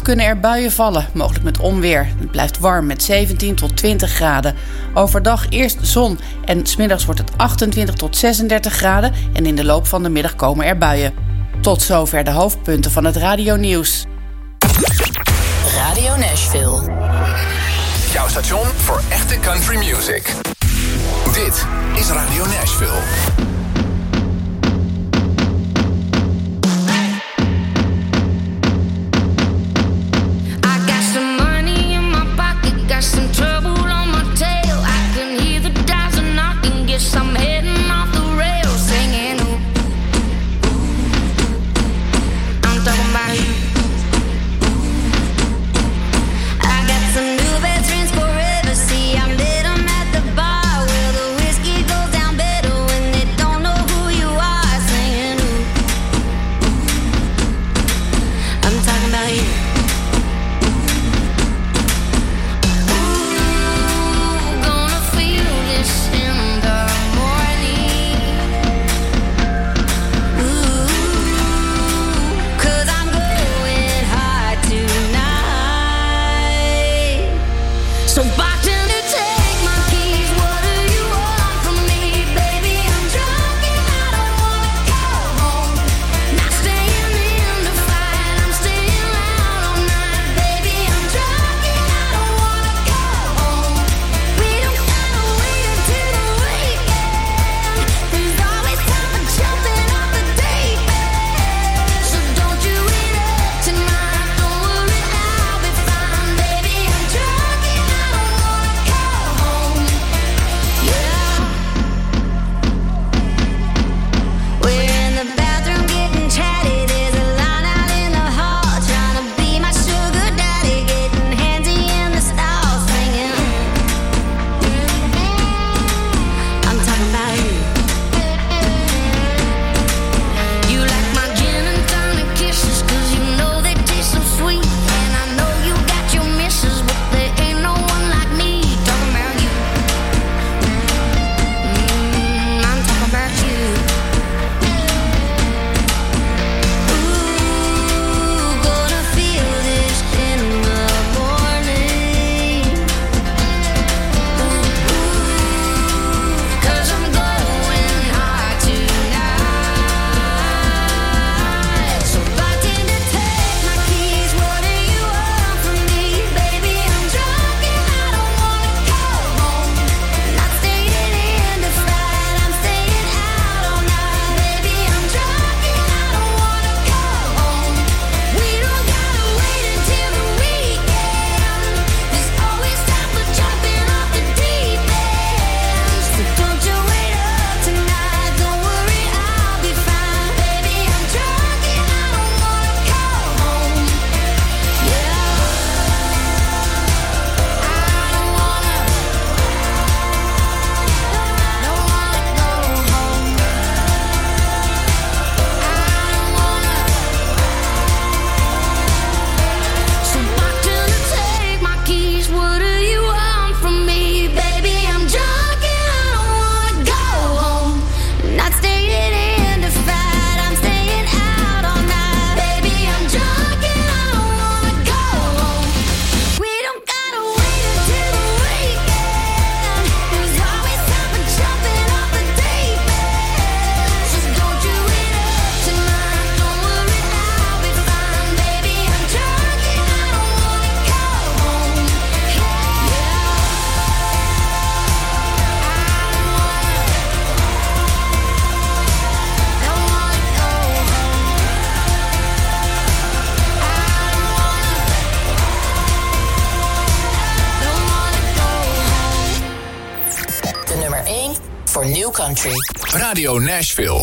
kunnen er buien vallen, mogelijk met onweer. Het blijft warm met 17 tot 20 graden. Overdag eerst zon en 's middags wordt het 28 tot 36 graden... en in de loop van de middag komen er buien. Tot zover de hoofdpunten van het radionieuws. Radio Nashville. Jouw station voor echte country music. Dit is Radio Nashville. Some trouble on my tail. I can hear the dials are knocking. Guess I'm heading off the rails, singing. Ooh. I'm talking about you. I got some new best friends forever. See, I met them at the bar where the whiskey goes down better when they don't know who you are, singing. Ooh. I'm talking about you. So bartender, take my keys. What do you want from me, baby? I'm drunk and I don't wanna go home. Not staying in the fight, I'm staying out all night, baby. I'm drunk and I don't wanna go home. We don't gotta wait until the weekend. There's always time for jumping off the deep end. So don't you wait up tonight. Don't worry, I'll be fine, baby. I'm drunk and I don't wanna go home. Yeah. We're in the bathroom getting chatty. There's a line out in the hall trying to be my sugar daddy, getting handsy in the stall, singing. I'm talking about you. You like my gin and tonic kisses, 'cause you know they taste so sweet. And I know you got your misses, but there ain't no one like me. Talking about you. I'm talking about you. Ooh, gonna feel this in the morning. Ooh, 'cause I'm going hard tonight. So bartender, take my keys. What do you want from me, baby? I'm drunk and I don't wanna go home. Not staying in the fight, I'm staying out all night, baby. I'm drunk and I don't wanna go home. We don't gotta wait until the weekend. There's always time for jumping off the deep end. So don't you wait up tonight. Don't worry, I'll be fine, baby. I'm drunk and I don't wanna go home. Yeah. I don't wanna go home. So bartender, take my keys. What do you want from me, baby? I'm drunk and I don't wanna go home. Not staying in the fight, I'm staying out all night, baby. I'm drunk and I don't wanna go home. We don't gotta wait until the weekend. There's always time for jumping off the deep end. So don't you wait up tonight. Don't worry, I'll be fine, baby. I'm drunk and I don't wanna go home. De nummer 1 voor New Country. Radio Nashville.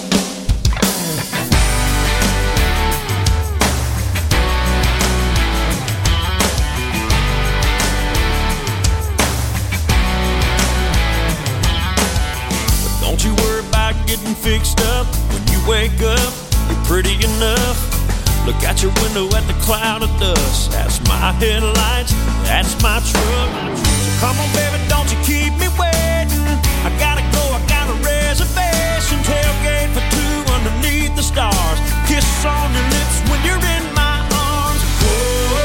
Don't you worry about getting fixed up. When you wake up, you're pretty enough. Look out your window at the cloud of dust. That's my headlights, that's my truck. So come on, baby, don't you keep me waiting. I gotta go, I got a reservation. Tailgate for two underneath the stars. Kiss on your lips when you're in my arms. Whoa.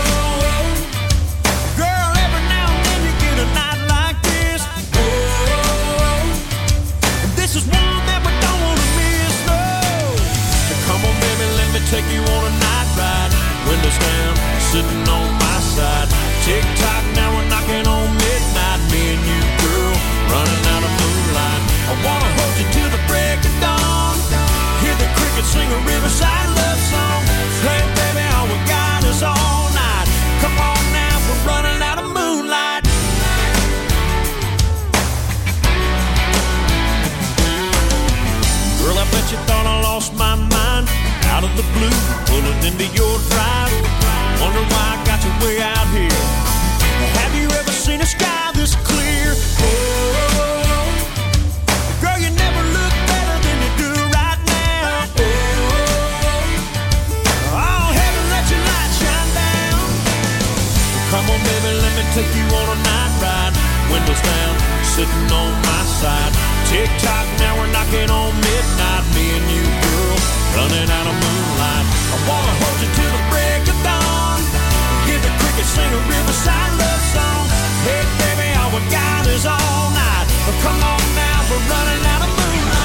down, sitting on my side. Tick-tock, now we're knocking on midnight. Me and you, girl, running out of moonlight. I wanna hold you till the break of dawn. Hear the crickets sing a riverside love song. Hey, baby, all we got is all night. Come on now, we're running out of moonlight. Girl, I bet you thought I lost my mind. Out of the blue, pulling into your drive. Wonder why I got you way out here. Have you ever seen a sky this clear? Oh, girl, you never look better than you do right now. Oh, heaven, let your light shine down. Come on, baby, let me take you on a night ride. Windows down, sitting on my side. Tick-tock, now we're knocking on midnight. Me and you, girl, running out of moonlight. I wanna hold you till the break of dawn. Hear the crickets sing a riverside love song. Hey, baby, all we got is all night. But come on now, we're running out of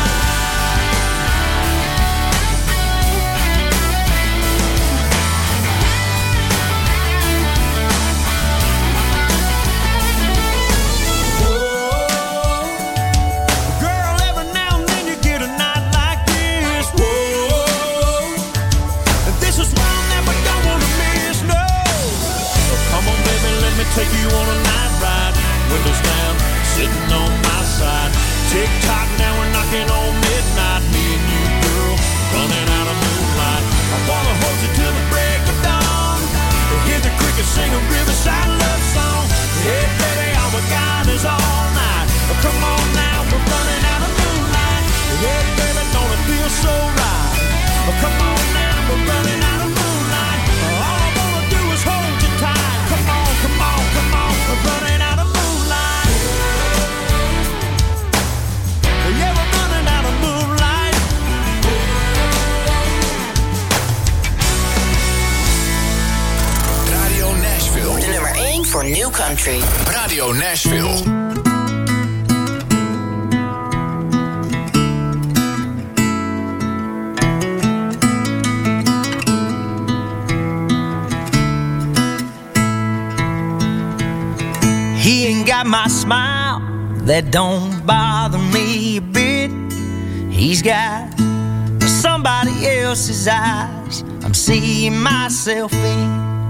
take you on a night ride. Windows down, sitting on my side. Tick-tock, now we're knocking on midnight. Me and you, girl, running out of moonlight. I wanna hold you till the break of dawn. Hear the crickets sing a riverside love song. Hey, baby, all we got is all night. Come on now, we're running out of moonlight. Hey, baby, don't it feel so right? Come on now, we're running out of moonlight. All I wanna do is hold you tight. Come on, come on, come on, we're running out of moonlight. Yeah, we're running out of moonlight. Radio Nashville. De nummer 1 voor New Country. Radio Nashville. He ain't got my smile, that don't bother me a bit. He's got somebody else's eyes I'm seeing myself in.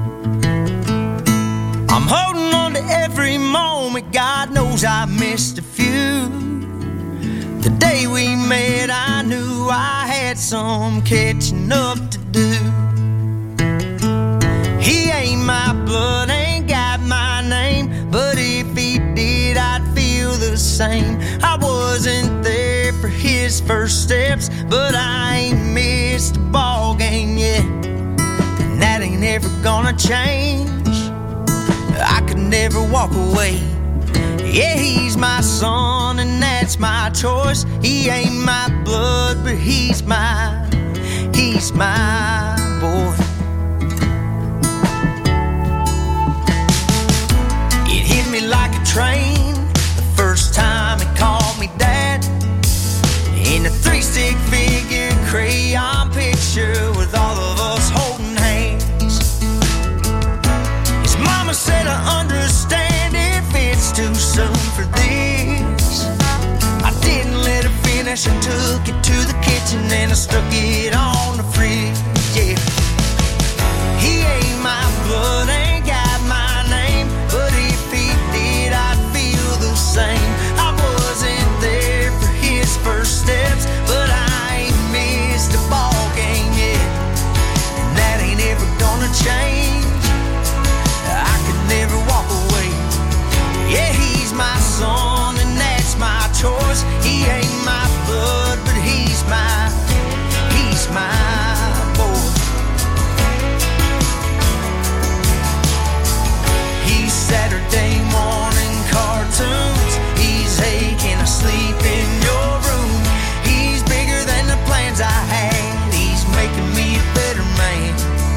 I'm holding on to every moment, God knows I missed a few. The day we met, I knew I had some catching up to do. He ain't my blood, ain't got my name, but if he did, I'd feel the same. I wasn't there for his first steps, but I ain't missed a ball game yet, and that ain't ever gonna change. I could never walk away. Yeah, he's my son, and that's my choice. He ain't my blood, but he's my boy. It hit me like a train the first time he called me dad. In a 3-stick figure crayon picture with all of us holding hands. His mama said I understand if it's too soon for this. I didn't let her finish, I took it to the kitchen and I stuck it on the fridge. Yeah, he ain't my blood, ain't got my name, but if he did, I'd feel the same. I wasn't there for his first steps, but I ain't missed a ball game yet, and that ain't ever gonna change. I could never walk away. Yeah, he's my son, and that's my choice. He ain't my blood, but he's my boy. He's Saturday morning cartoons. He's aching asleep in your room. He's bigger than the plans I had. He's making me a better man.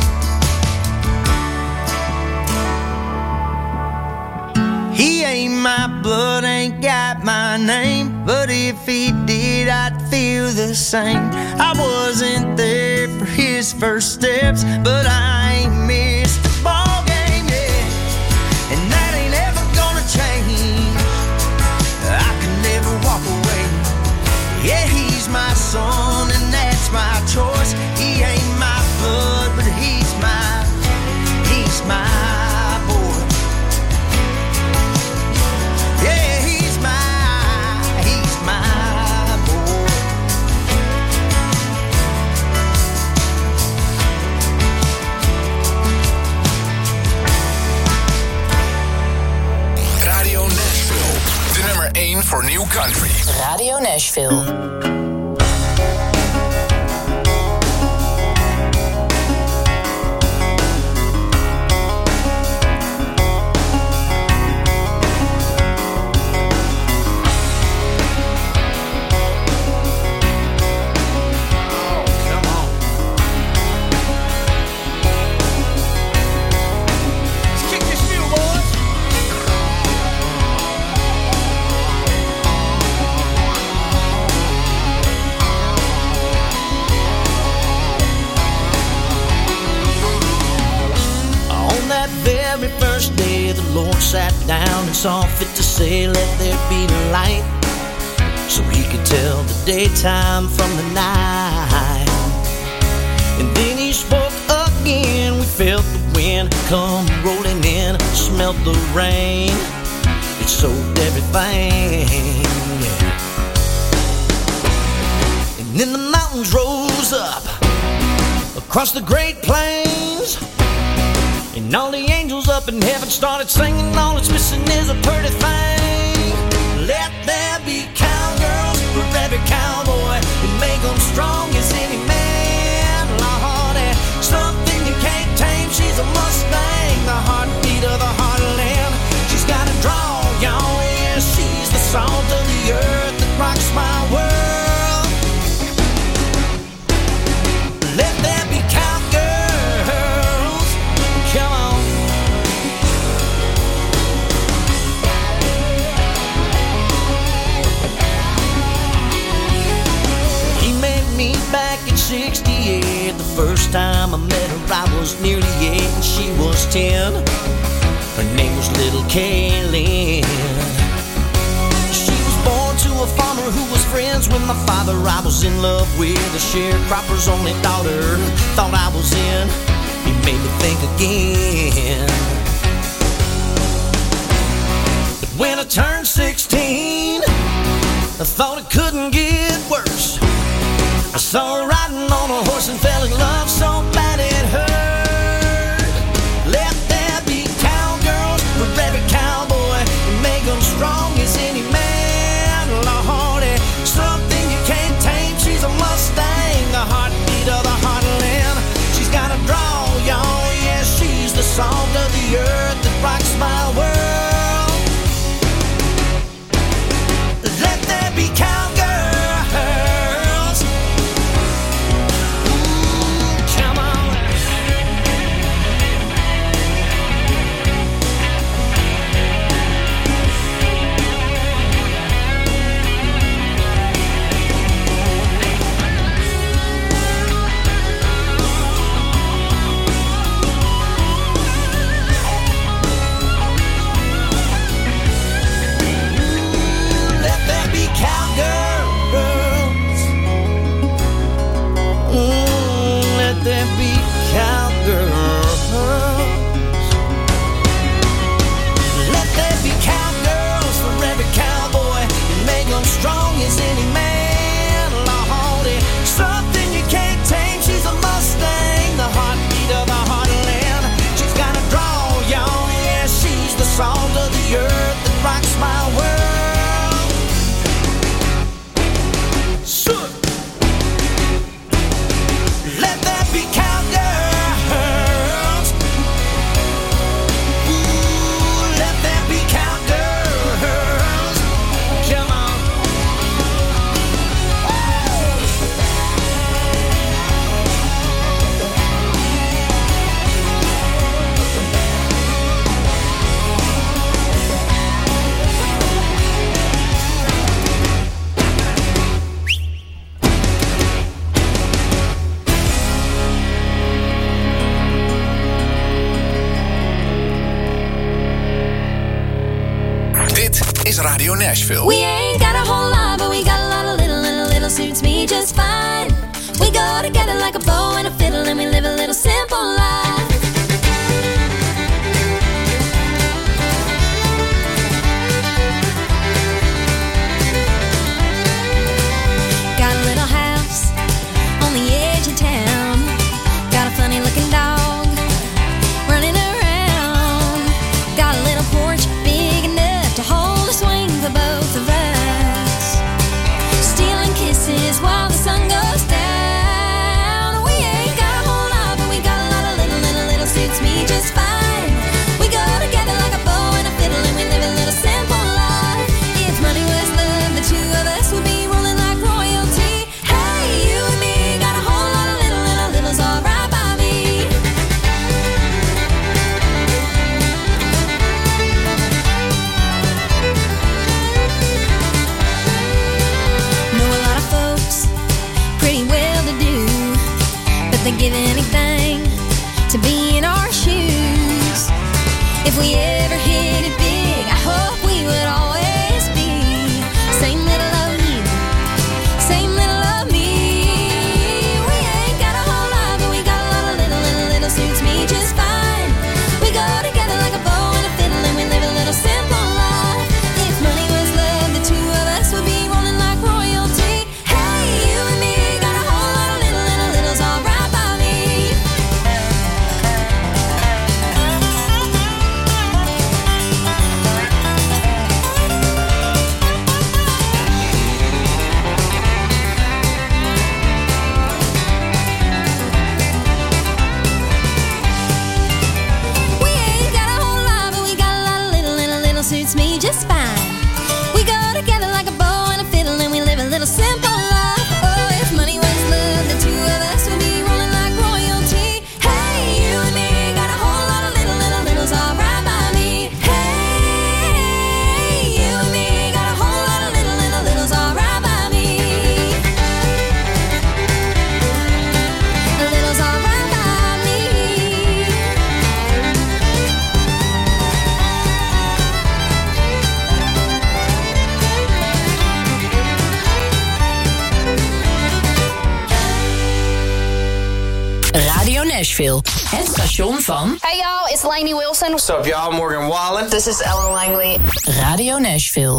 He ain't my blood, ain't got my name, but if he did, I'd feel the same. I wasn't there for his first steps, but I ain't missed for New Country. Radio Nashville. First day the Lord sat down and saw fit to say, let there be light, so he could tell the daytime from the night. And then he spoke again. We felt the wind come rolling in, smelled the rain, it soaked everything, yeah. And then the mountains rose up across the Great Plains, and all the angels up in heaven started singing. All it's missing is a pretty thing. Let there be cowgirls for every cowboy, and make them strong as any man. Lordy, something you can't tame. She's a Mustang, the heartbeat of the heartland. She's got a draw, y'all, yeah. She's the salt of the earth that rocks my world. Let there be cowgirls. Come on. He met me back in 68. The first time I met her I was nearly 8 and she was 10. Her name was Little Kaylin. She was born to a farmer who was friends with my father. I was in love with a sharecropper's only daughter. Thought I was in. He made me think again. But when I turned 16, I thought it couldn't get worse. I saw her riding on a horse and fell in love so bad it hurt. Let there be cowgirls for every cowboy, and make them strong as any man. Lordy, something you can't tame. She's a Mustang, the heartbeat of the heartland. She's got a draw, y'all, yeah, she's the salt of the earth that rocks my world. Let there be cowgirls. Ooh, come on. Cowgirls. Let there be cowgirls. Let there be cowgirls for every cowboy, and make them strong as any man. Lordy, something you can't tame. She's a Mustang, the heartbeat of the heartland. She's got a draw, y'all, yeah, she's the salt of the earth that rocks my world. Let there be cowgirls. Ooh, let there be cowgirls. Come on. Dit is Radio Nashville. We ain't got a whole lot, but we got a lot of little, and a little suits me just fine. We go together like a bow and a fiddle, and we live a little simple life. Got a little house on the edge of town. Got a funny looking dog running around. Got a little porch big enough to hold the swing for both of us. If we ever hit it big, I hope we would always be same little of you, same little of me. We ain't got a whole lot, but we got a lot of little suits me just fine. We go together like a bow and a fiddle, and we live a little simple life. If money was love, the two of us would be rolling like royalty. Hey, you and me got a whole lot of littles all right by me. We ain't got a whole lot, but we got a lot of little suits me just fine. We go together like a bow and a fiddle, and we live a little simple life. Oh, if money was love, the two of us would be rolling like royalty. Hey, you and me got a whole lot of littles all right by me. Hey, you and me got a whole lot of littles all right by me. Littles all right by me. Radio Nashville. Het station van Hey y'all, it's Lainey Wilson. What's up, y'all? Morgan Wallen. This is Ellen Langley. Radio Nashville.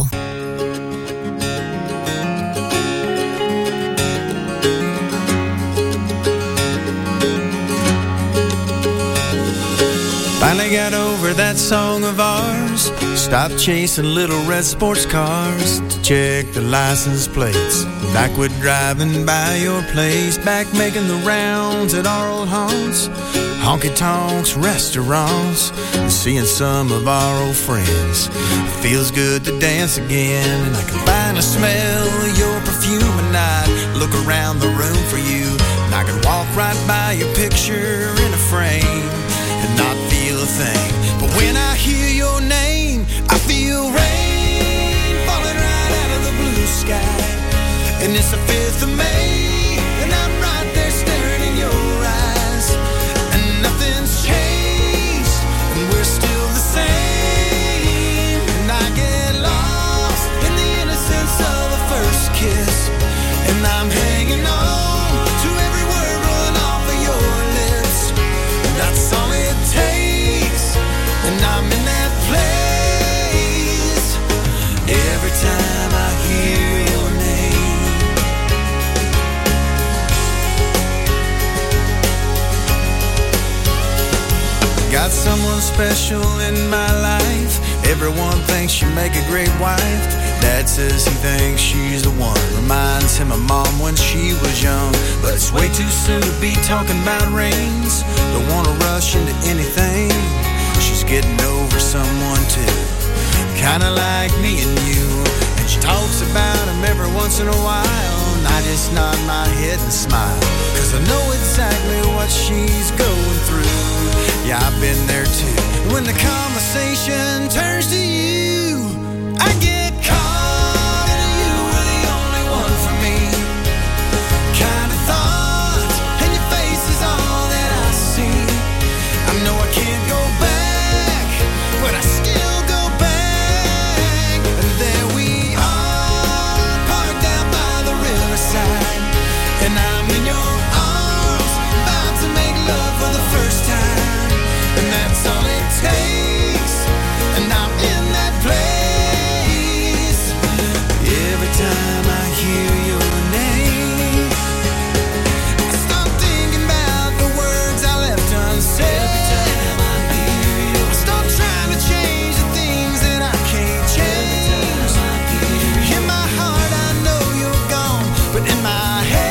Finally got over that song of ours. Stopped chasing little red sports cars to check the license plates. Back with driving by your place. Back making the rounds at our old haunts. Honky-tonks, restaurants, and seeing some of our old friends. Feels good to dance again, and I can finally smell your perfume. And I'd look around the room for you, and I could walk right by your picture in a frame and not feel a thing. But when I hear your name, I feel rain falling right out of the blue sky. And it's the 5th of May, and I'm right there staring in your eyes. And nothing's changed, and we're still the same. And I get lost in the innocence of a first kiss. And I'm hanging on to every word rolling off of your lips. And that's all it takes, and I'm in that place. Every time I hear your name. Got someone special in my life. Everyone thinks you make a great wife. Dad says he thinks she's the one. Reminds him of Mom when she was young. But it's way too soon to be talking about rings. Don't wanna rush into anything. She's getting over someone too, kinda like me and you. And she talks about him every once in a while, and I just nod my head and smile, 'cause I know exactly what she's going through. Yeah, I've been there too. When the conversation turns to you, I get caught in you were the only one for me. Kind of thought, and your face is all that I see. I know I can't go back, but I still go back. And there we are, parked down by the riverside. And I'm in your arms, about to make love for the first time. And that's all it takes, and I'm in that place. Every time I hear your name, I start thinking about the words I left unsaid. Every time I hear you, I start trying to change the things that I can't change. In my heart I know you're gone, but in my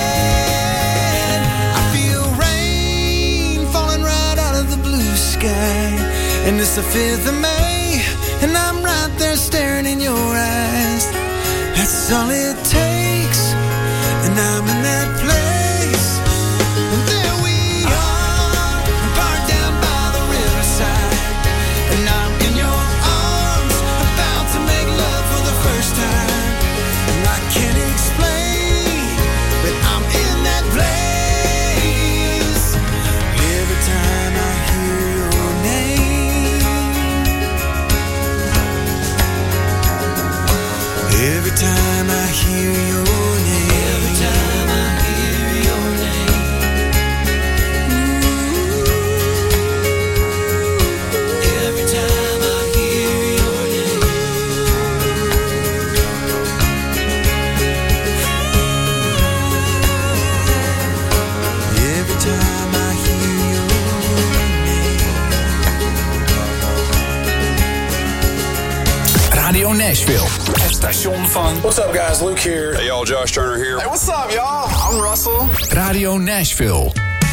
head I feel rain falling right out of the blue sky. And it's the 5th of May, and I'm right there staring in your eyes. That's all it takes, and I'm in that place. And there we are, parked down by the riverside. And I'm in your arms, about to make love for the first time. And I can't explain, but I'm in that place. Every time I hear your name. time I hear your name. Every time I hear your name. Every time I hear your name. Every time I hear your name. Radio Nashville. Het station van... What's up, guys? Luke here. Hey, y'all. Josh Turner here. Hey, what's up, y'all? I'm Russell. Radio Nashville.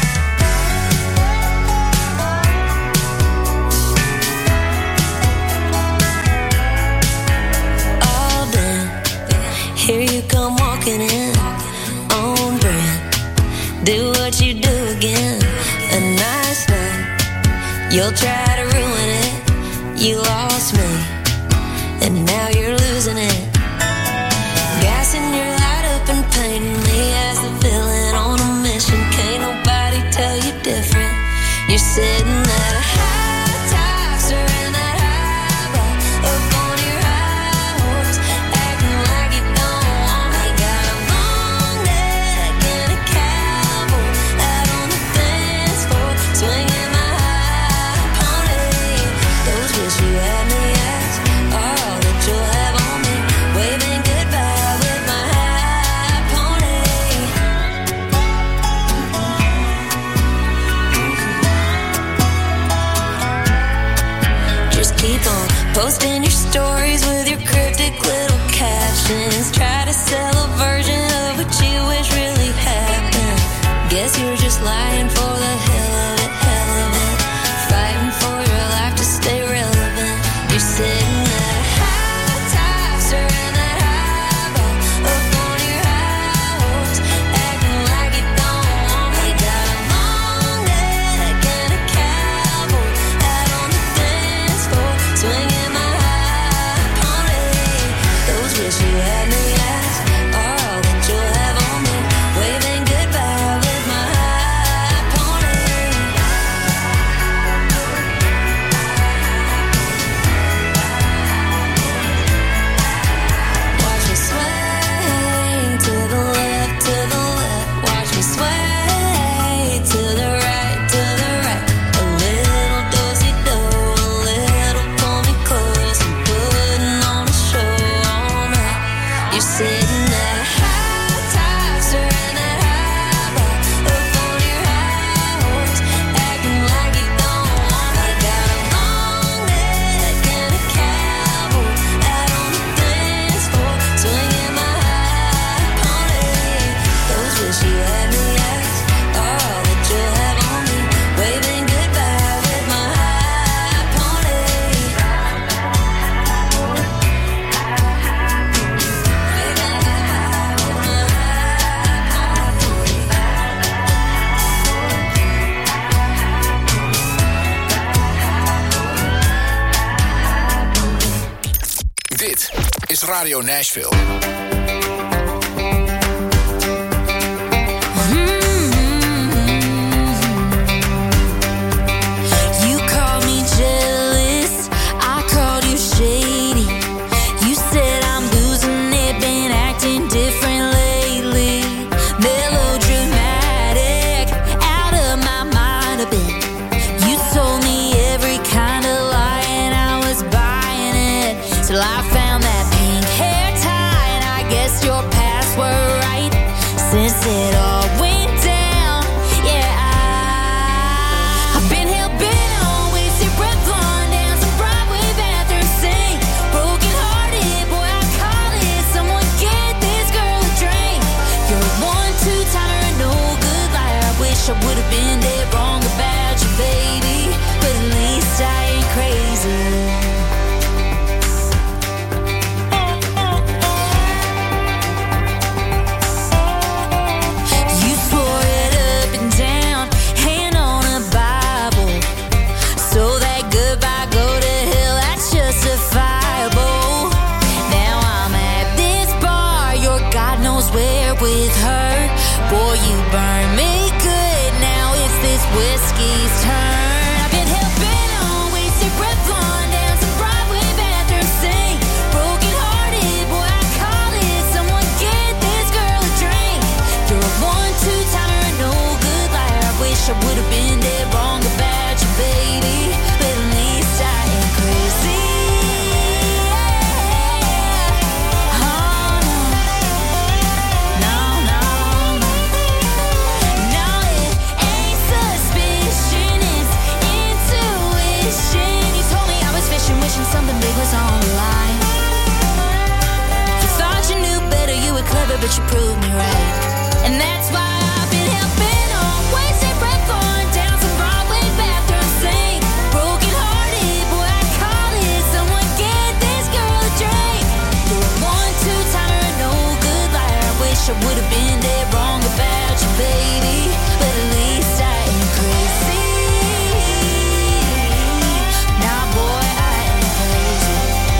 All day, here you come walking in, on brand. Do what you do again. A nice night, you'll try to ruin it. You lost me, and now you're losing it. Gassing your light up and painting me as the villain on a mission. Can't nobody tell you different. You're sitting at a high top, stirring that high bar, up on your high horse, acting like you don't want me. Got a long neck and a cowboy out on the dance floor, swinging my high pony. Those wish you had me ass are all that you'll have on me, waving goodbye with my high pony. Just keep on posting your stories with your cryptic little captions. Try to sell a version of what you wish really happened. Guess you're just lying for the hell of it, fighting for your life to stay relevant. You're sitting at a high top, stirring that high bar, up on your high horse, acting like you don't want me. Got a long neck and a cowboy out on the dance floor, swinging my high pony. Those wish you had me ass are all that you'll have on me, waving goodbye with my high pony. Watch me sway to the left, watch me sway to the right, a little do-si-do, a little pull me close, I'm putting on a show all night. You're sitting at a high top, stirring that high bar, up on your high horse, acting like you don't want me. Got a long neck and a cowboy out on the dance floor, swinging my high pony. Those wish you had me ass are all that you'll have on me, waving goodbye with my high pony. Dit is Radio Nashville. You called me jealous, I called you shady. You said I'm losing it, been acting different lately. Melodramatic, out of my mind a bit. You told me every kind of lie and I was buying it. Till I found that pink hair tie and I guess your past were right. Since it all went down, yeah, I've been hell-bent on wasted breath on down some Broadway bathroom sink. Broken hearted, boy, I call it. Someone get this girl a drink. You're a 1-2-timer, no good liar. I wish I would have been dead wrong about you, baby, but at least I ain't crazy. You swore it up and down, hand on a Bible. So that goodbye go to hell, that's justifiable. Now I'm at this bar, your God knows where with her. Boy, you burn me good, now it's this whiskey's turn. I've been hell-bent on wasted breath on down some Broadway bathroom sink. Broken hearted, boy, I call it. wishing something big was on the line. You thought you knew better, you were clever, but you proved me right. And that's why I've been helping on wasted breath going down some Broadway bathroom sink. Broken hearted, boy, I call it. Someone get this girl a drink. You're a 1-2-timer, no good liar. I wish I would have been dead wrong about you, baby. But at least I ain't crazy. Nah, boy, I ain't crazy.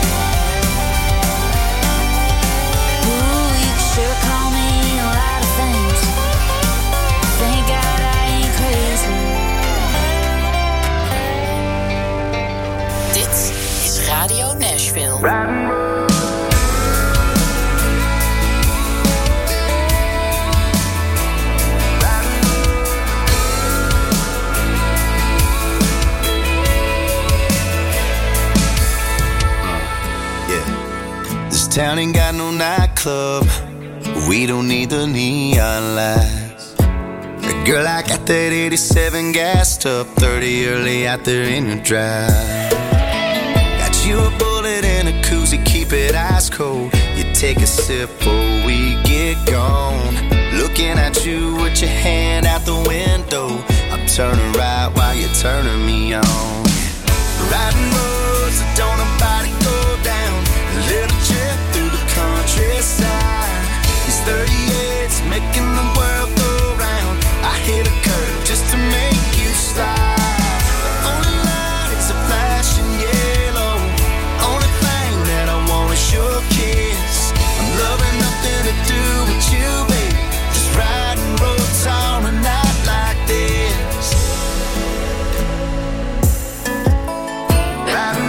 Ooh, you can sure call me a lot of things. Thank God I ain't crazy. Dit is Radio Nashville. Town ain't got no nightclub. We don't need the neon lights. Girl, I got that 87 gassed up, 30 early out there in your drive. Got you a bullet and a koozie, keep it ice cold. You take a sip before we get gone. Looking at you with your hand out the window. I'm turning right while you're turning me on. Riding roads that don't nobody go down. A little trip through the countryside. These 38s making the world go round. I hit a curve just to make you slide. The only light is a flashing yellow. Only thing that I want is your kiss. I'm loving nothing to do with you, baby. Just riding roads on a night like this. Riding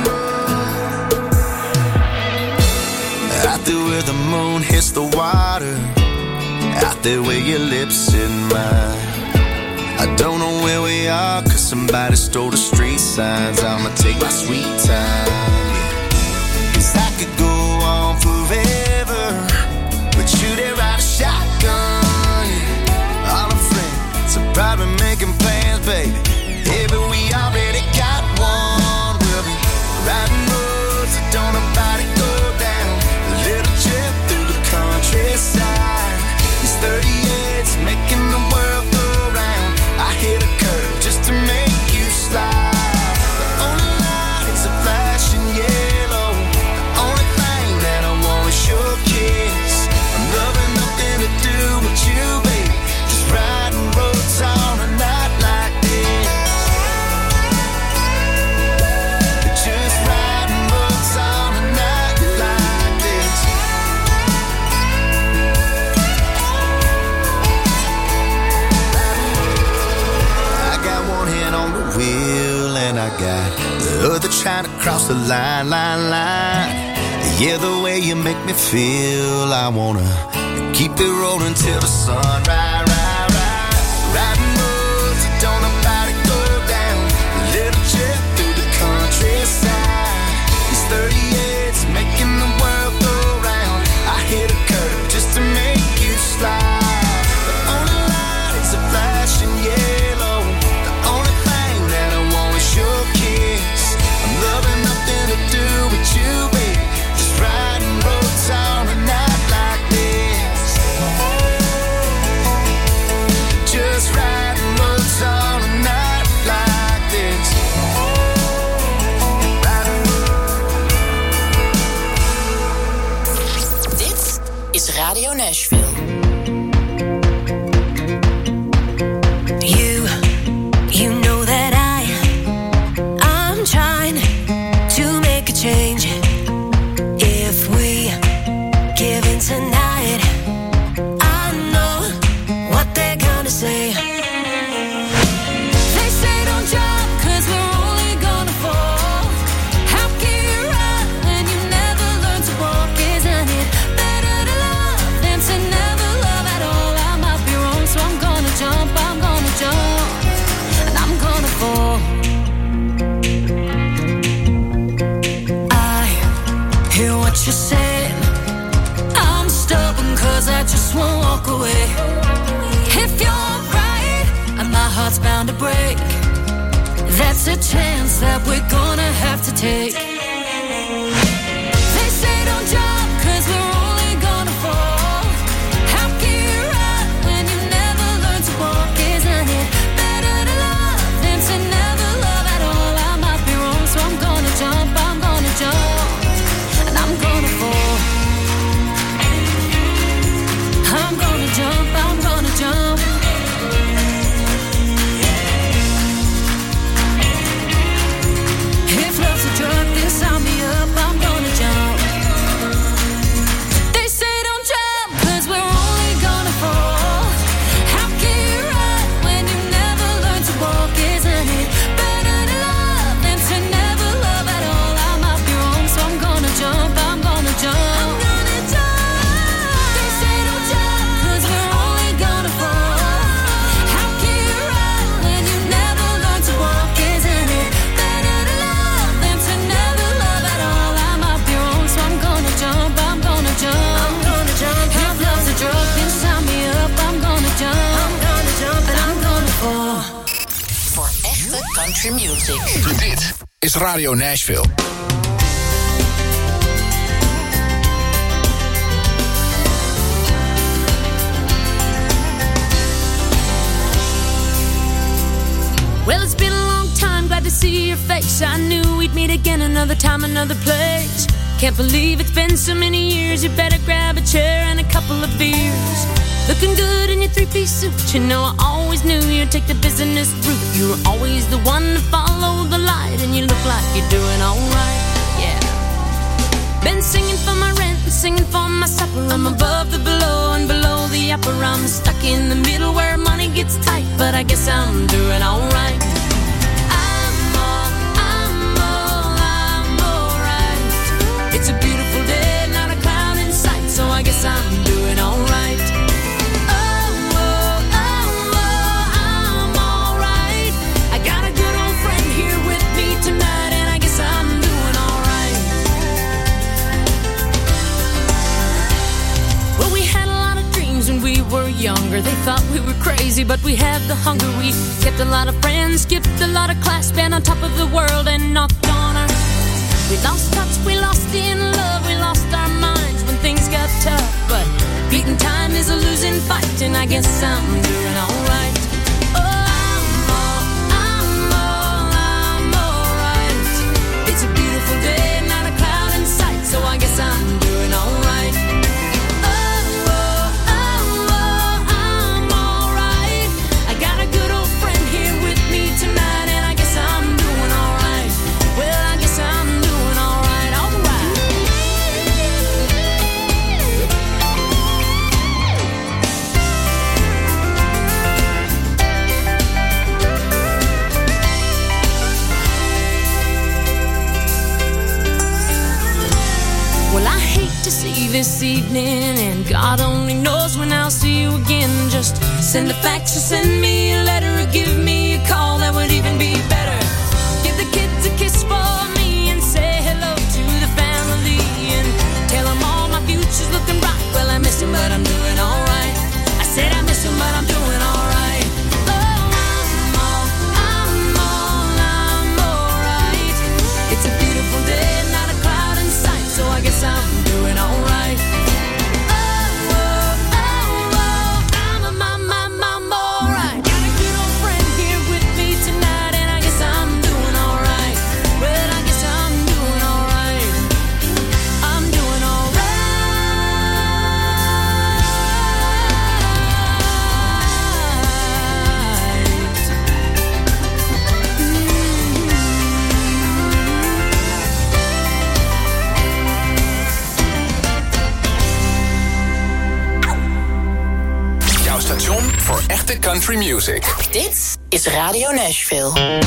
out there where the moon hits the water. Out there where your lips in mine. I don't know where we are, cause somebody stole the street signs. I'ma take my sweet time, yeah. Cause I could go on forever, but you there ride a shotgun, yeah. All our friends are probably making plans, baby. Yeah, but we already got one. We'll be riding roads that don't nobody go down. A little trip through the countryside. These 38s making the world go round. I hit a curve just to make you slide. The only light is a flashing yellow. The only thing that I want is your kiss. I'm loving nothing to do with you, baby. Just riding roads on a night like this. Just riding roads on a night like this. I got one hand on the wheel and I got the other trying to cross the line. Yeah, the way you make me feel, I wanna keep it rolling till the sun rise. Riding roads that don't nobody go down. A little trip through the countryside. These 38s making the world go round. I hit a curve just to make you slide. The only light is a flashing yellow. The only thing that I want is your kiss. I'm loving nothing to do with you, baby. Just riding roads on a night like this. Just riding roads on a night like this. Dit is Radio Nashville. You know that I'm trying to make a change. If we give in tonight, I know what they're gonna say. They say don't jump, cause we're only gonna fall. How can you run when you never learn to walk? Isn't it better to love than to never love at all? I might be wrong, so I'm gonna jump, and I'm gonna fall. I hear what you're saying. I'm stubborn cause I just won't walk away. If you're right and my heart's bound to break, that's a chance that we're gonna have to take. country music. Dit is Radio Nashville. Well, it's been a long time, glad to see your face. I knew we'd meet again another time, another place. Can't believe it's been so many years. You better grab a chair and a couple of beers. Looking good in your three-piece suit. You know I always knew you'd take the business route. You were always the one to follow the light, and you look like you're doing alright, yeah. Been singing for my rent and singing for my supper. I'm above the below and below the upper. I'm stuck in the middle where money gets tight, but I guess I'm doing alright. I'm alright. It's a beautiful day, not a cloud in sight, so I guess I'm doing alright. Were younger, they thought we were crazy, but we had the hunger. We kept a lot of friends, skipped a lot of class, been on top of the world and knocked on our. We lost touch, we lost in love, we lost our minds when things got tough. But beating time is a losing fight, and I guess I'm doing alright. I'm alright. It's a beautiful day, not a cloud in sight, so I guess I'm doing alright. To see this evening, and God only knows when I'll see you again. Just send a fax or send me a letter or give me a call, that would even be better. Give the kids a kiss for me and say hello to the family, and tell them all my future's looking bright. Well, I miss him, but I'm doing alright. I said I miss him, but I'm doing alright. I'm alright. It's a beautiful day, not a cloud in sight, so I guess I'm doing alright. I'm alright. Got a good old friend here with me tonight, and I guess I'm doing alright. Well, I guess I'm doing alright. I'm doing alright. Jouw station voor echte country music. Dit is Radio Nashville.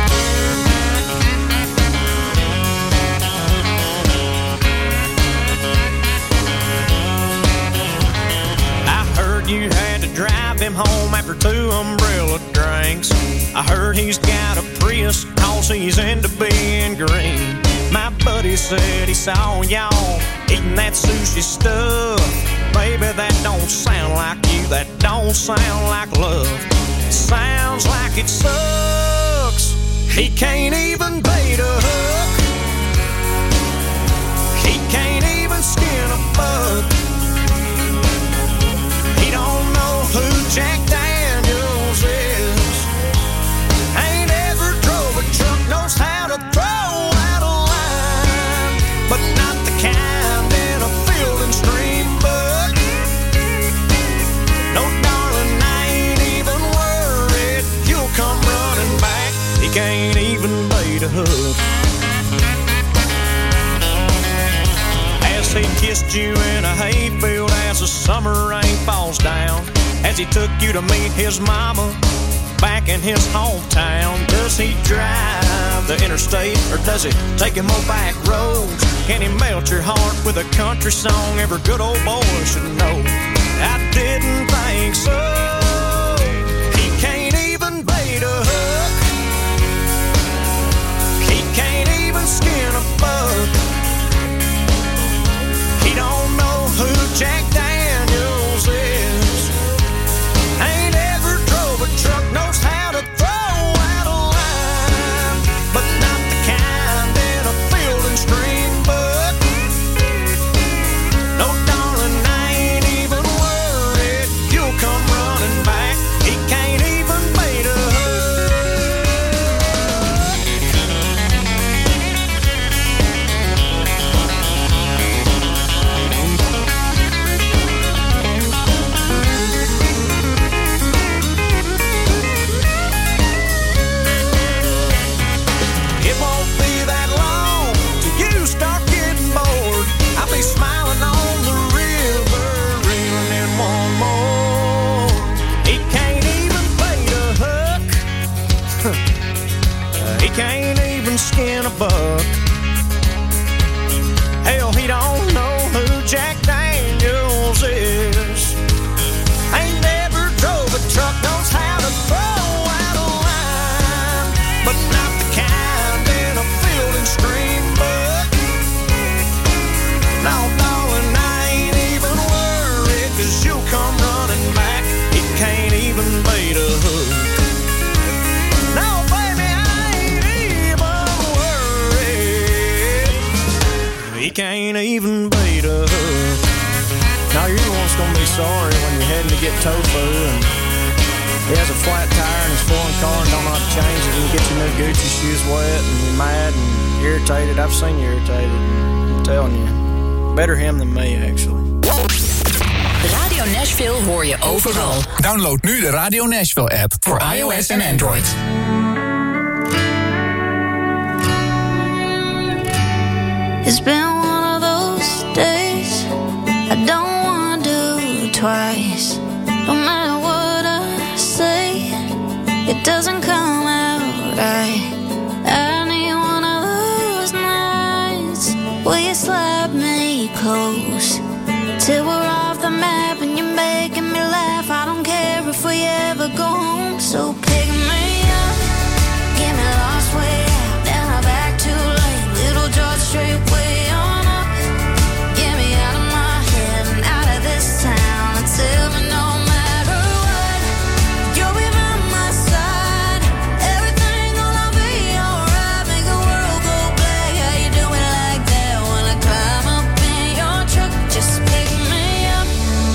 You had to drive him home after 2 umbrella drinks. I heard he's got a Prius cause he's into being green. My buddy said he saw y'all eating that sushi stuff. Baby, that don't sound like you, that don't sound like love. It sounds like it sucks. He can't even bait a hook. He can't even skin a bug. He don't know who Jack Daniels is. Ain't ever drove a truck, knows how to throw out a line, but not the kind in a field and stream book. No, darling, I ain't even worried. You'll come running back. He can't even bait a hook. As he kissed you in a hayfield as the summer rain falls down, as he took you to meet his mama back in his hometown. Does he drive the interstate or does he take him on back roads? Can he melt your heart with a country song every good old boy should know? I didn't think so. He can't even bait a hook. He can't even skin a bug. He don't know who Jack Daniels is. Ain't ever drove a truck, knows how to throw out a line, he can't even beat up. Now you're the one that's gonna be sorry when you're heading to get tofu and he has a flat tire in his foreign car and don't know how to change it, and you get your new Gucci shoes wet and you're mad and irritated. I've seen you irritated. I'm telling you. Better him than me, actually. Radio Nashville hoor je overal. Download nu de Radio Nashville app voor iOS en Android. It's been one of those days I don't wanna do twice. No matter what I say, it doesn't come out right. I need one of those nights where you slap me close till we're off the map and you're making me laugh. I don't care if we ever go home, so pick me up, get me lost way out, then I'm back too late. Little George Strait way on up, get me out of my head and out of this town and tell me no matter what, you'll be by my side. Everything gonna be alright, make the world go black. How you doing like that when I climb up in your truck? Just pick me up.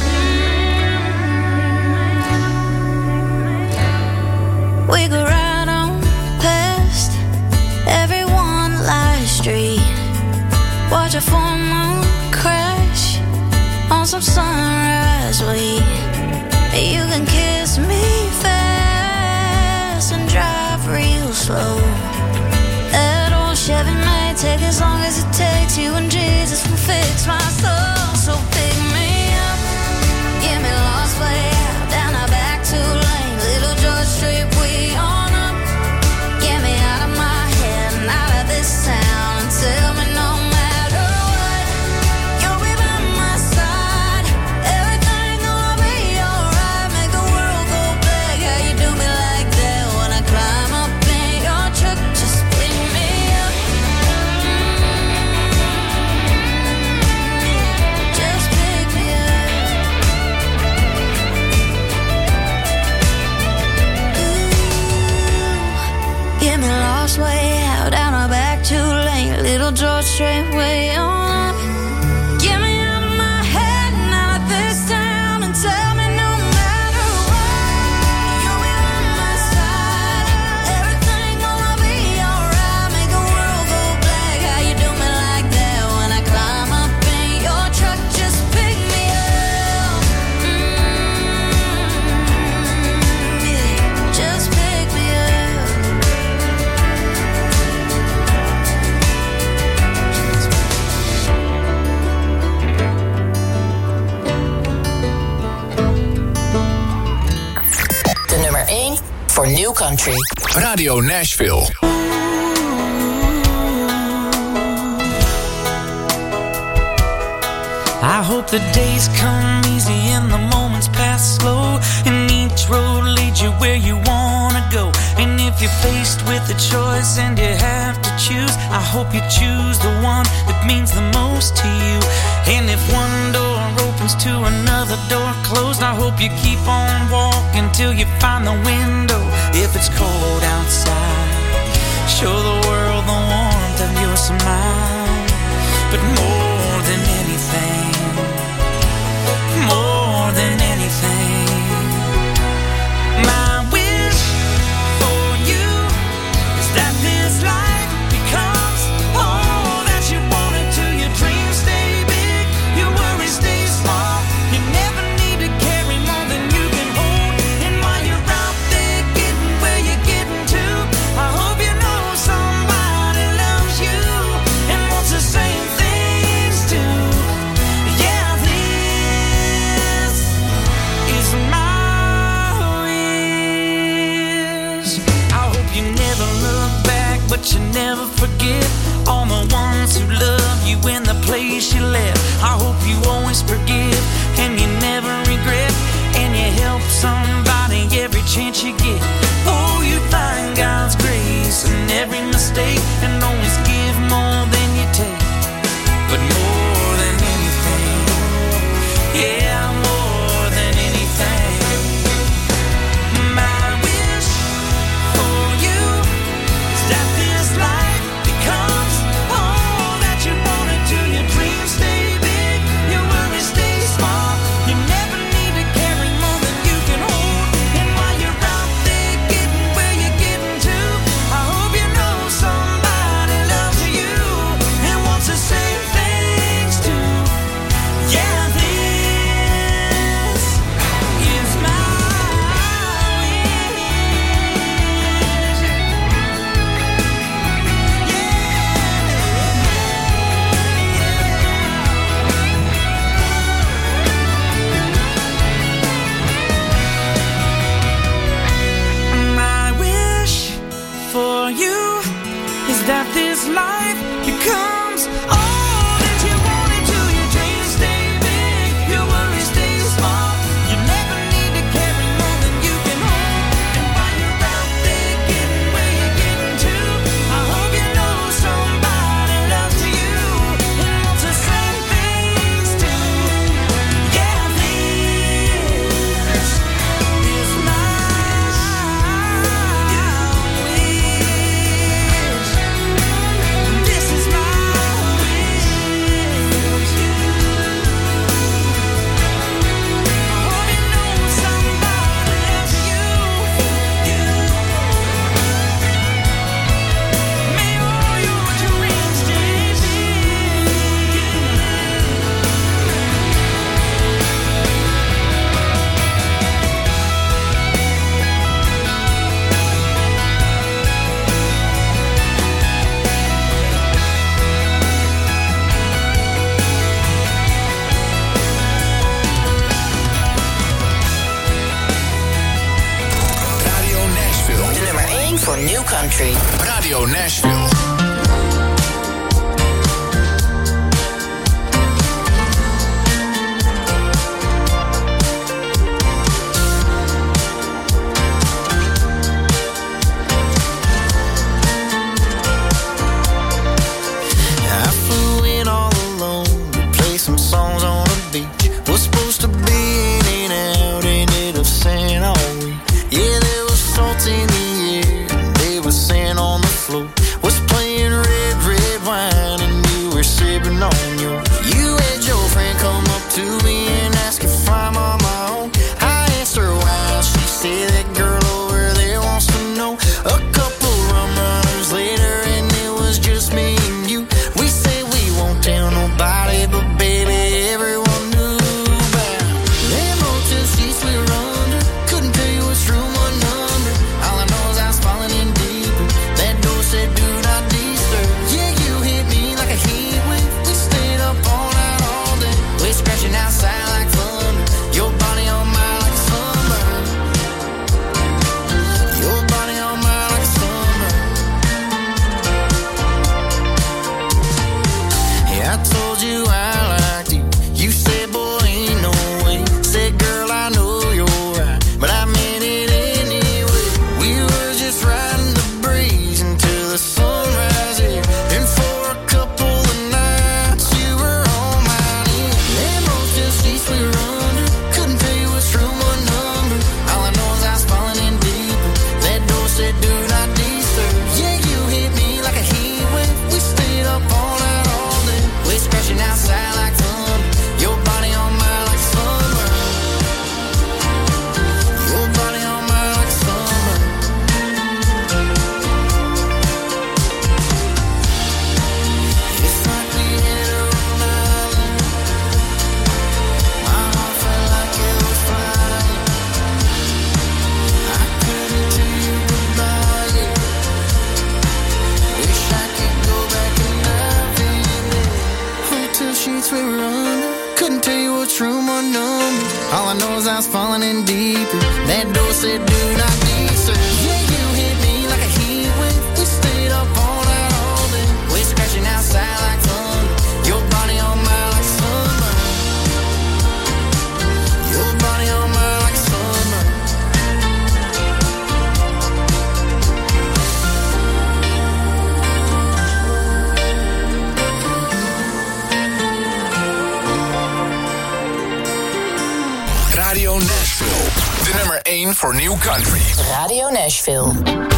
We go right on past every one light street, watch a full moon crash on some sunrise weed. You can kiss me fast and drive real slow. That old Chevy may take as long as it takes. You and Jesus will fix my soul. So pick me up, get me lost way out, down our back too lane. Little George Strait way on up, get me out of my head and out of this town and tell me no matter what, you'll be by my side. Everything gonna be alright, make the world go black. How you do me like that when I climb up in your truck? Just pick me up. Just pick me up. Get me lost way out, down our back too late. Little George Strait way on up, get me out of my head and out of this town and tell me no matter what, you'll be by my side. Everything gonna be alright, make the world go black. How you do me like that when I climb up in your truck? Just pick me up. Yeah. Just pick me up. De nummer 1 voor New Country. Radio Nashville. I hope the days come easy and the moments pass slow, and each road leads you where you wanna go. And if you're faced with a choice and you have to choose, I hope you choose the one that means the most to you. And if one door opens to another door closed, I hope you keep on walking till you find the window. If it's cold outside, show the world the warmth of your smile. But more than anything, more than anything, my wish for you is that this life becomes all that you want it to. Your dreams stay big, your worries stay small. You never need to carry more than you can hold. And while you're out there getting where you're getting to, I hope you know somebody loves you and wants the same thing country. Radio Nashville. Songs on the beach. Was supposed to be in and out, ended up saying all week. Yeah, there was salt in the air, there was sand on the floor. Was playing red wine, and you were sipping on yours. You had your friend come up to me and ask if I'm on my own. I asked her why, she said that girl over there wants to know. A couple rum runners later, and it was just me and you. We said we won't tell nobody, but baby, everyone knew about them hotel seats we were under. Couldn't tell you which room or number. All I know is I was falling in deeper. That door said do not disturb. Yeah, you hit me like a heat wave. We stayed up all night, all day. We're scratching outside like thunder. Your body on mine like summer. Your body on mine like summer. Yeah, I told you I liked you. You said, boy, ain't no way. Said, girl, I know you're right, but I meant it anyway. We were just riding the breeze until the sunrise here. And for a couple of nights, you were on my end. Them hotel seats we were under. Couldn't tell you which room or number. All I know is I was falling in deeper. That door said, do not disturb. Yeah, you hit me like a heat wave. We stayed up all night, all day. We're scratching outside like thunder. Your body on mine like summer. Your body on mine like summer. It's like we hit a Rhode Island. My heart felt like it was flying. I couldn't tell you goodbye yet. Wish I could go back and dive in it. Hotel sheets we were under. Couldn't tell you which room or number. All I know is I was falling in deeper. That door said do not disturb. Yeah, you hit me like a heat wave. We stayed up all night, all day. We're scratching outside like thunder. Your body on mine like summer. Your body on mine like summer. Radio Nashville. De nummer 1 voor New Country. Radio Nashville.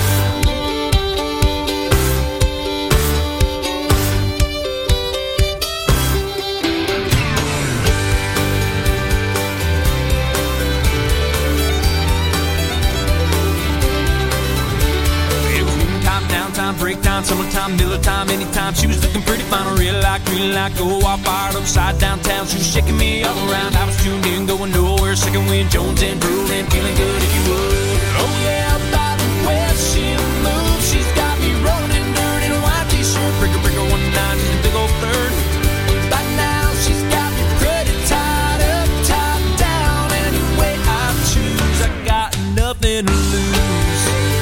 It was noontime, downtime, breakdown, summertime, Miller time, anytime. She was looking pretty fine, red light, green light, go off, fired upside downtown. She was shaking me all around. I was tuned in, going nowhere. Second wind, Jones and drooling, feeling good if you would. Oh yeah, by the way she moves, she's got me rolling in dirt in a white t-shirt. Breaker, 19 in the big old third. By now she's got me pretty tied up, top down. Any way I choose, I got nothing to lose.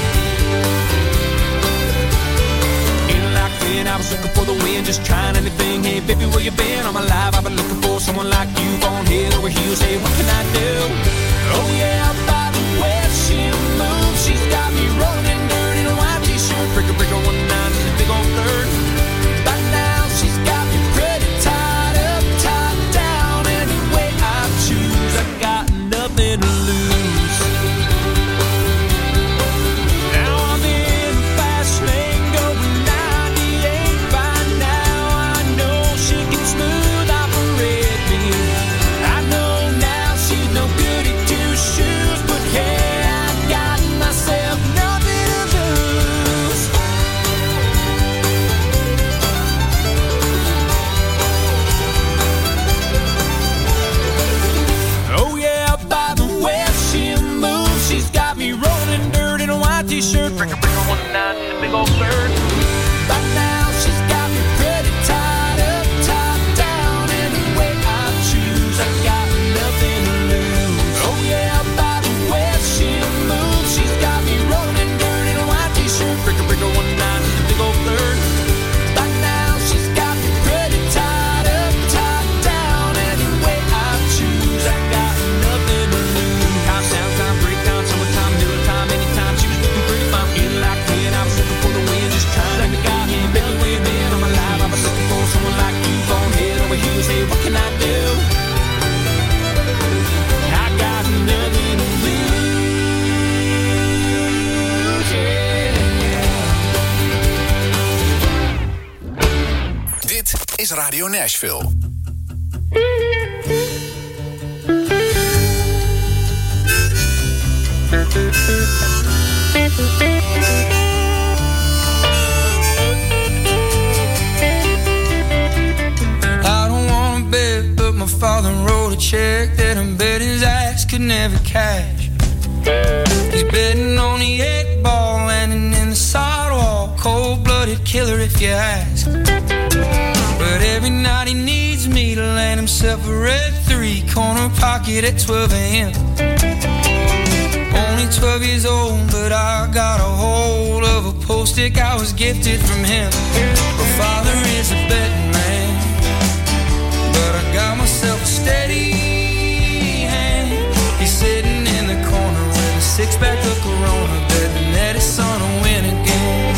I was looking for the wind, just trying anything. Hey, baby, where you been? All my life I've been looking for someone like you. On head over heels, hey, what can I do? Oh yeah, by the way she moves, she's got me rolling in dirt in a white t-shirt. Breaker, 19 in the big old third. By now she's got me pretty tied up, top down. Any way I choose, I got nothing to lose. Now I'm in fast lane going smooth operate me. I know now she's no goody two shoes, but hey, I got myself nothing to lose. were you and say, what can I do? I got nothing to lose, yeah. Dit is Radio Nashville. I don't wanna bet, but my father wrote a check that I bet his ass could never cash. He's betting on the 8-ball, landing in the sidewalk, cold-blooded killer if you ask. But every night he needs me to land himself a red 3-corner pocket at 12 a.m. Only 12 years old, but I got a hold of a post-it I was gifted from him. My father is a betting man, but I got myself a steady hand. He's sitting in the corner with a 6-pack of Corona, betting that his son will win again.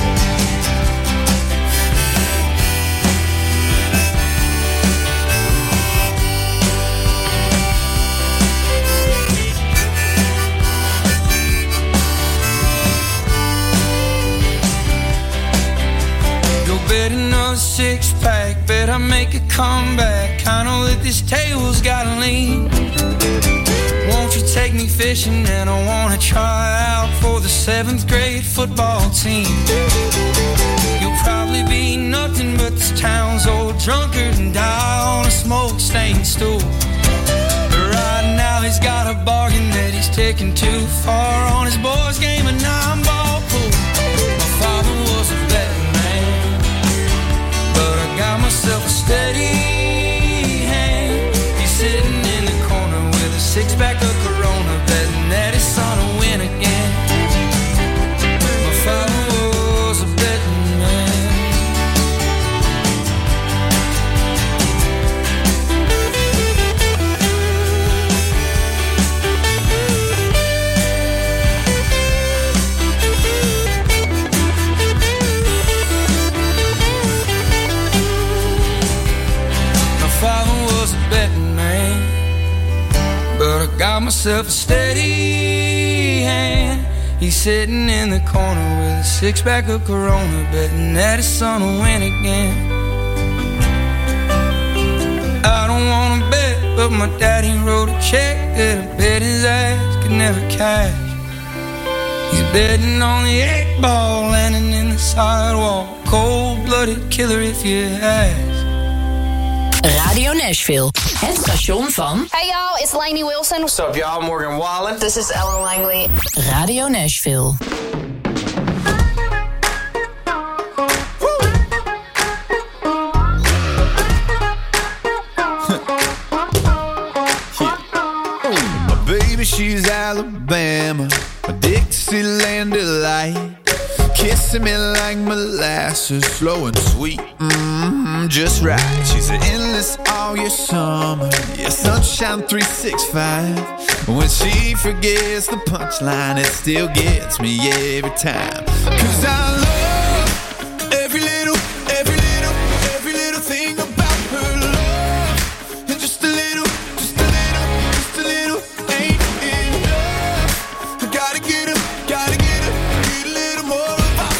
Bet another 6-pack, bet I make a comeback. I know that this table's gotta lean. Won't you take me fishing? And I wanna try out for the 7th grade football team. You'll probably be nothing but this town's old drunkard and die on a smoke-stained stool. But right now he's got a bargain that he's taking too far on his boys' game of 9-ball pool. My father was a betting man, but I got myself a steady hand. He's sitting in the corner with a 6-pack of Corona, betting that his son will win again. My father was a betting man. But I got myself a steady hand. He's sitting in the corner with a 6-pack of Corona, betting that his son will win again. I don't wanna bet, but my daddy wrote a check that I bet his ass could never cash. He's betting on the 8-ball, landing in the sidewalk, cold-blooded killer if you ask. Radio Nashville, het station van... Hey y'all, it's Lainey Wilson. What's up, y'all? Morgan Wallen. This is Ellen Langley. Radio Nashville. My baby, she's Alabama, a Dixieland delight. Kissing me like molasses, slow and sweet, just right. She's an endless all year summer, yeah, sunshine 365. When she forgets the punchline, it still gets me every time. 'Cause I love every little thing about her love. And just a little ain't enough. I gotta get her, get a little more.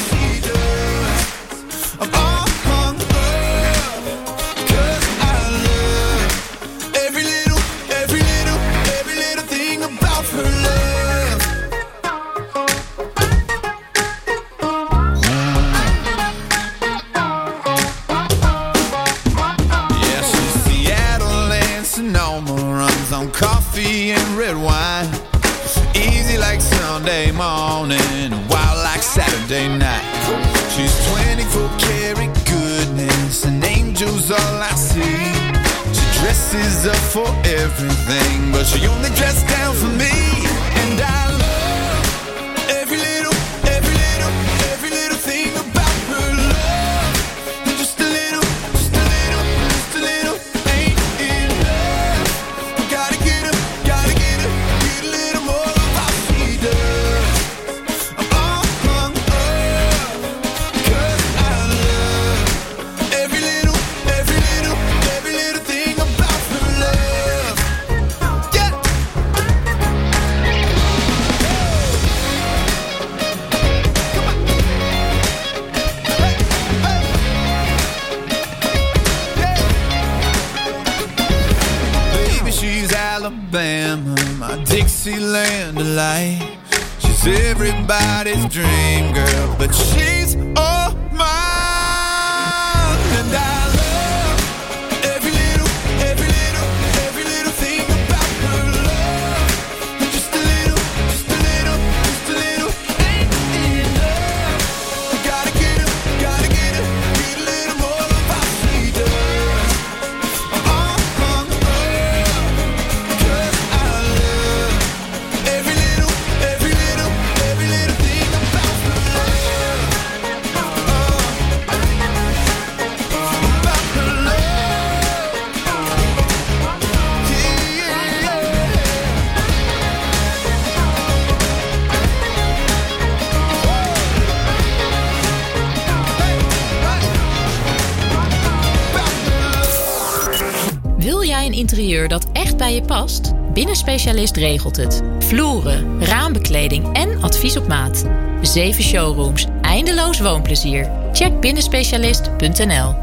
Coffee and red wine, easy like Sunday morning, wild like Saturday night. She's 24 karat goodness, an angel's all I see. She dresses up for everything, but she only dressed down for me. And I love every little thing about her love. And just a little ain't enough. Gotta get her, get a little more of how she does. I'm all hung up, 'cause I love every little thing Alabama, my Dixieland delight. She's everybody's dream girl, but she's all mine. And I love every little thing about her love. Just a little ain't enough. Gotta get her, need a little more of how she does. Cause I love every little thing about her love. About her love. Wil jij een interieur dat echt bij je past? Binnenspecialist regelt het. Vloeren, raambekleding en advies op maat. 7 showrooms, eindeloos woonplezier. Check binnenspecialist.nl.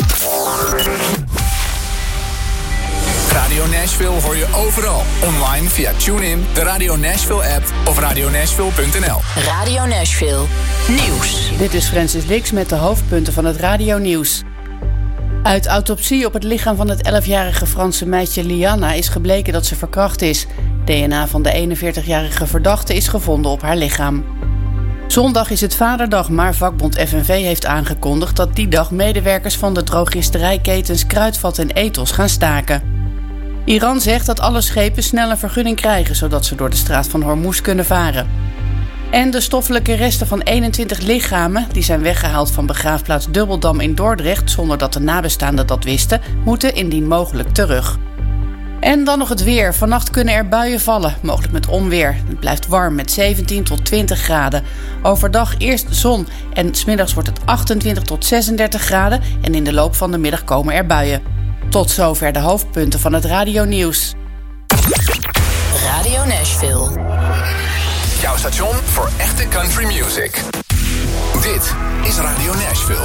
Radio Nashville hoor je overal. Online via TuneIn, de Radio Nashville app of radionashville.nl. Radio Nashville. Nieuws. Dit is Francis Dix met de hoofdpunten van het radionieuws. Uit autopsie op het lichaam van het 11-jarige Franse meisje Liana is gebleken dat ze verkracht is. DNA van de 41-jarige verdachte is gevonden op haar lichaam. Zondag is het Vaderdag, maar vakbond FNV heeft aangekondigd dat die dag medewerkers van de drogisterijketens Kruidvat en Ethos gaan staken. Iran zegt dat alle schepen snel een vergunning krijgen, zodat ze door de straat van Hormuz kunnen varen. En de stoffelijke resten van 21 lichamen, die zijn weggehaald van begraafplaats Dubbeldam in Dordrecht, zonder dat de nabestaanden dat wisten, moeten indien mogelijk terug. En dan nog het weer. Vannacht kunnen er buien vallen, mogelijk met onweer. Het blijft warm met 17 tot 20 graden. Overdag eerst zon en 's middags wordt het 28 tot 36 graden en in de loop van de middag komen er buien. Tot zover de hoofdpunten van het radionieuws. Radio Nashville. Jouw station voor echte country music. Dit is Radio Nashville.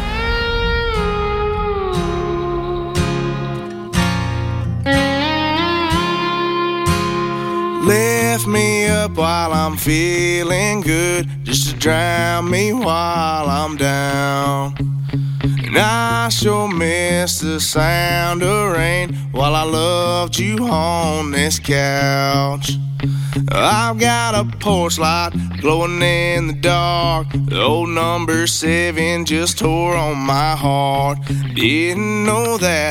Lift me up while I'm feeling good, just to drown me while I'm down. And I sure miss the sound of rain while I loved you on this couch. I've got a porch light glowing in the dark. The old number 7 just tore on my heart. Didn't know that